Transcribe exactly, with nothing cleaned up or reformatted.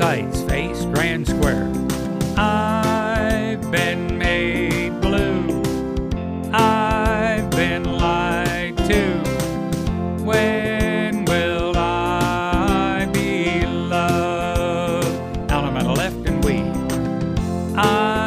sights face grand square. I've been made blue, I've been lied to. When will I be loved? Now I'm at a left and weed. I